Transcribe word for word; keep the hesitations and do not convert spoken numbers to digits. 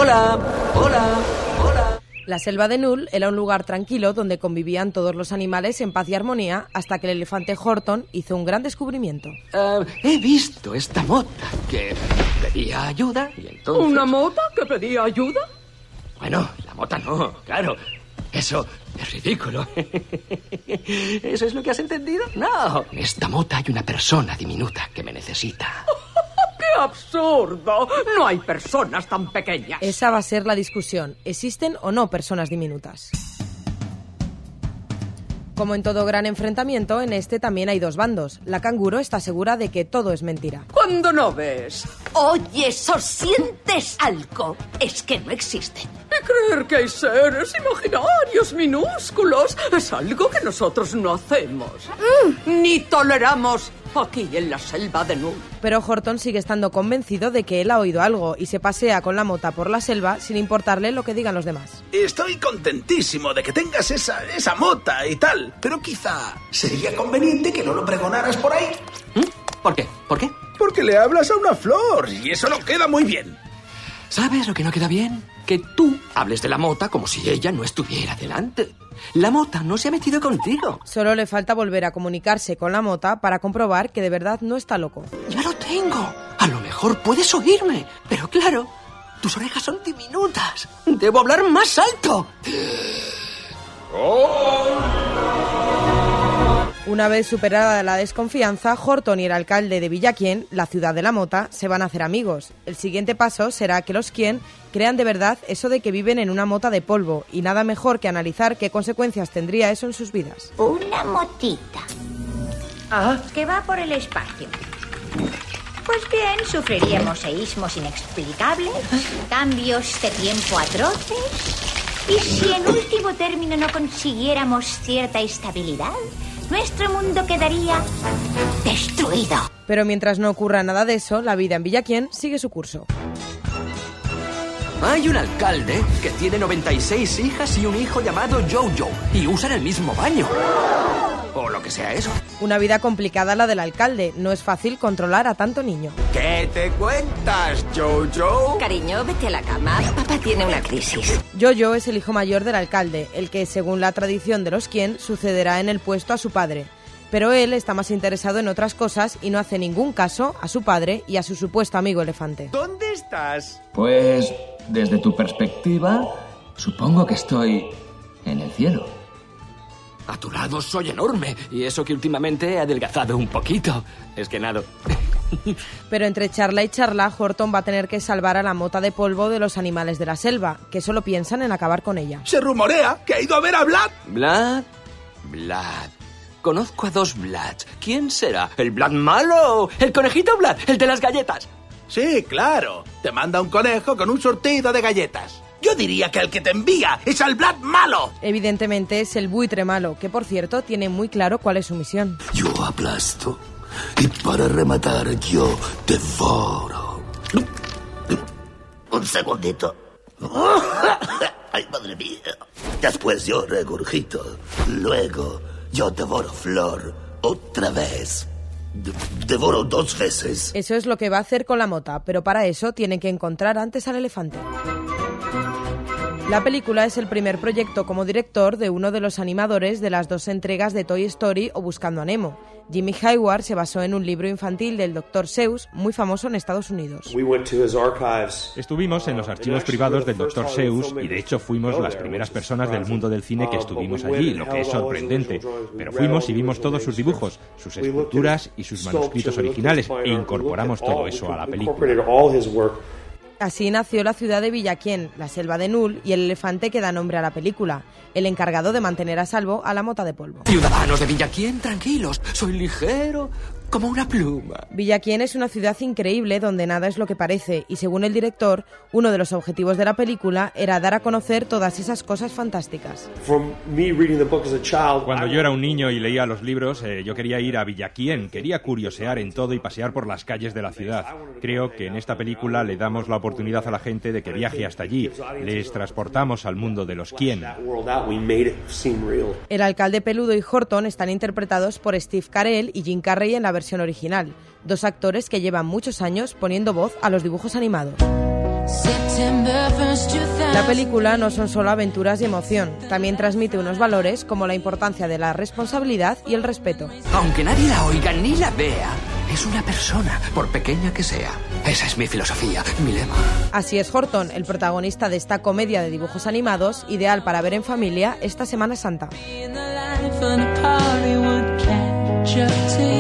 Hola, hola, hola. La selva de Null era un lugar tranquilo donde convivían todos los animales en paz y armonía hasta que el elefante Horton hizo un gran descubrimiento. Uh, he visto esta mota que pedía ayuda y entonces... ¿Una mota que pedía ayuda? Bueno, la mota no, claro. Eso es ridículo. ¿Eso es lo que has entendido? No. En esta mota hay una persona diminuta que me necesita. ¡Qué absurdo! No hay personas tan pequeñas. Esa va a ser la discusión. ¿Existen o no personas diminutas? Como en todo gran enfrentamiento, en este también hay dos bandos. La canguro está segura de que todo es mentira. Cuando no ves oyes o sientes algo, es que no existe. y creer que hay seres imaginarios minúsculos es algo que nosotros no hacemos. Mm. Ni toleramos aquí en la selva de Null. Pero Horton sigue estando convencido de que él ha oído algo y se pasea con la mota por la selva sin importarle lo que digan los demás. Estoy contentísimo de que tengas esa, esa mota y tal, pero quizá sería conveniente que no lo pregonaras por ahí. ¿Mm? ¿Por qué? ¿Por qué? Porque le hablas a una flor y eso no queda muy bien. ¿Sabes lo que no queda bien? Que tú hables de la mota como si ella no estuviera delante. La mota no se ha metido contigo. Solo le falta volver a comunicarse con la mota para comprobar que de verdad no está loco. ¡Ya lo tengo! A lo mejor puedes oírme, pero claro, tus orejas son diminutas. Debo hablar más alto. Una vez superada la desconfianza, Horton y el alcalde de Villaquien, la ciudad de la mota, se van a hacer amigos. El siguiente paso será que los Quien crean de verdad eso de que viven en una mota de polvo, y nada mejor que analizar qué consecuencias tendría eso en sus vidas. Una motita. ¿Ah? Que va por el espacio. Pues bien, sufriríamos seísmos inexplicables, cambios de tiempo atroces, y si en último término no consiguiéramos cierta estabilidad, nuestro mundo quedaría destruido. Pero mientras no ocurra nada de eso, la vida en Villaquien sigue su curso. Hay un alcalde que tiene noventa y seis hijas y un hijo llamado Jojo, y usan el mismo baño. O lo que sea eso. Una vida complicada la del alcalde. No es fácil controlar a tanto niño. ¿Qué te cuentas, Jojo? Cariño, vete a la cama. Papá tiene una crisis. Jojo es el hijo mayor del alcalde, el que, según la tradición de los Quien, sucederá en el puesto a su padre. Pero él está más interesado en otras cosas y no hace ningún caso a su padre y a su supuesto amigo elefante. ¿Dónde estás? Pues, desde tu perspectiva, supongo que estoy en el cielo. A tu lado soy enorme, y eso que últimamente he adelgazado un poquito. Es que nada. Pero entre charla y charla, Horton va a tener que salvar a la mota de polvo de los animales de la selva, que solo piensan en acabar con ella. Se rumorea que ha ido a ver a Vlad. ¿Vlad? Vlad. Conozco a dos Vlads. ¿Quién será? ¿El Vlad malo? ¿El conejito Vlad? ¿El de las galletas? Sí, claro. Te manda un conejo con un surtido de galletas. Yo diría que el que te envía es al Vlad malo. Evidentemente es el buitre malo, que por cierto tiene muy claro cuál es su misión. Yo aplasto y para rematar yo devoro. Un segundito. Ay, madre mía. Después yo regurgito. Luego yo devoro flor otra vez. De- devoro dos veces. Eso es lo que va a hacer con la mota, pero para eso tiene que encontrar antes al elefante. La película es el primer proyecto como director de uno de los animadores de las dos entregas de Toy Story o Buscando a Nemo. Jimmy Hayward se basó en un libro infantil del doctor Seuss, muy famoso en Estados Unidos. Estuvimos en los archivos privados del doctor Seuss y de hecho fuimos las primeras personas del mundo del cine que estuvimos allí, lo que es sorprendente. Pero fuimos y vimos todos sus dibujos, sus esculturas y sus manuscritos originales e incorporamos todo eso a la película. Así nació la ciudad de Villaquien, la selva de Null y el elefante que da nombre a la película, el encargado de mantener a salvo a la mota de polvo. Ciudadanos de Villaquien, tranquilos. Soy ligero como una pluma. Villaquien es una ciudad increíble donde nada es lo que parece y según el director, uno de los objetivos de la película era dar a conocer todas esas cosas fantásticas. Cuando yo era un niño y leía los libros, eh, yo quería ir a Villaquien, quería curiosear en todo y pasear por las calles de la ciudad. Creo que en esta película le damos la oportunidad a la gente de que viaje hasta allí. Les transportamos al mundo de los Quien. El alcalde peludo y Horton están interpretados por Steve Carell y Jim Carrey en la versión original, dos actores que llevan muchos años poniendo voz a los dibujos animados. La película no son solo aventuras y emoción, también transmite unos valores como la importancia de la responsabilidad y el respeto. Aunque nadie la oiga ni la vea, es una persona, por pequeña que sea. Esa es mi filosofía, mi lema. Así es Horton, el protagonista de esta comedia de dibujos animados, ideal para ver en familia esta Semana Santa.